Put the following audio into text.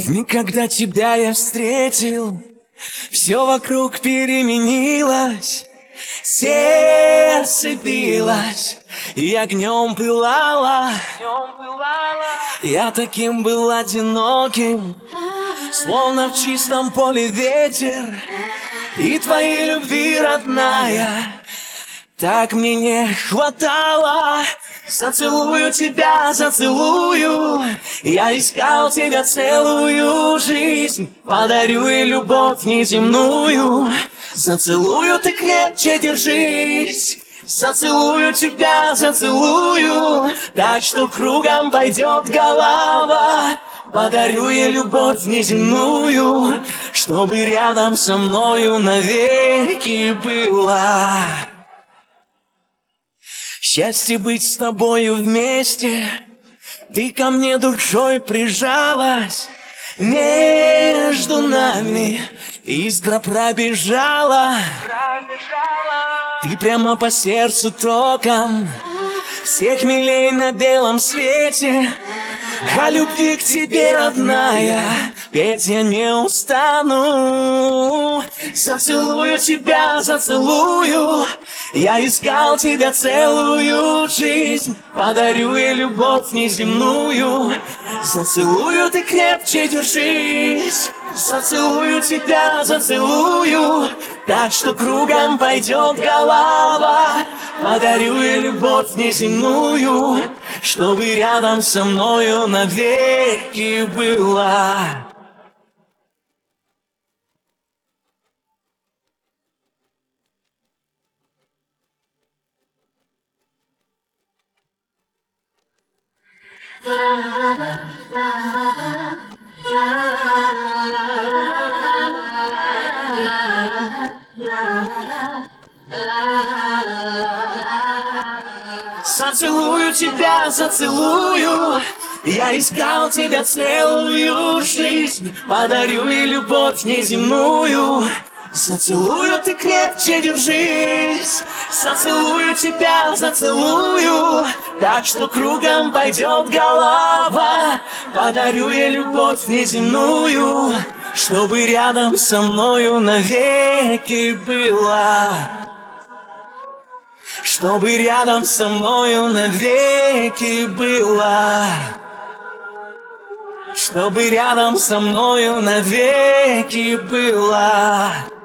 В миг, когда тебя я встретил, все вокруг переменилось. Сердце билось и огнем пылало. Я таким был одиноким, словно в чистом поле ветер. И твоей любви, родная, так мне не хватало. Зацелую тебя, зацелую. Я искал тебя целую жизнь. Подарю ей любовь неземную. Зацелую, ты крепче держись. Зацелую тебя, зацелую. Так что кругом пойдет голова. Подарю ей любовь неземную, чтобы рядом со мною навеки была. Счастье быть с тобою вместе. Ты ко мне душой прижалась. Между нами искра пробежала. Ты прямо по сердцу током. Всех милей на белом свете. О любви к тебе, родная, петь я не устану. Зацелую тебя, зацелую. Я искал тебя целую жизнь. Подарю ей любовь неземную. Зацелую, ты крепче держись. Зацелую тебя, зацелую. Так что кругом пойдет голова. Подарю ей любовь неземную, чтобы рядом со мною навеки была. Зацелую тебя, зацелую. Я искал тебя целую жизнь. Подарю ей любовь неземную. Зацелую, ты крепче держись. Зацелую тебя, зацелую. Так что кругом пойдет голова. Подарю ей любовь неземную, чтобы рядом со мною навеки была. Чтобы рядом со мною навеки была. Чтобы рядом со мною навеки была.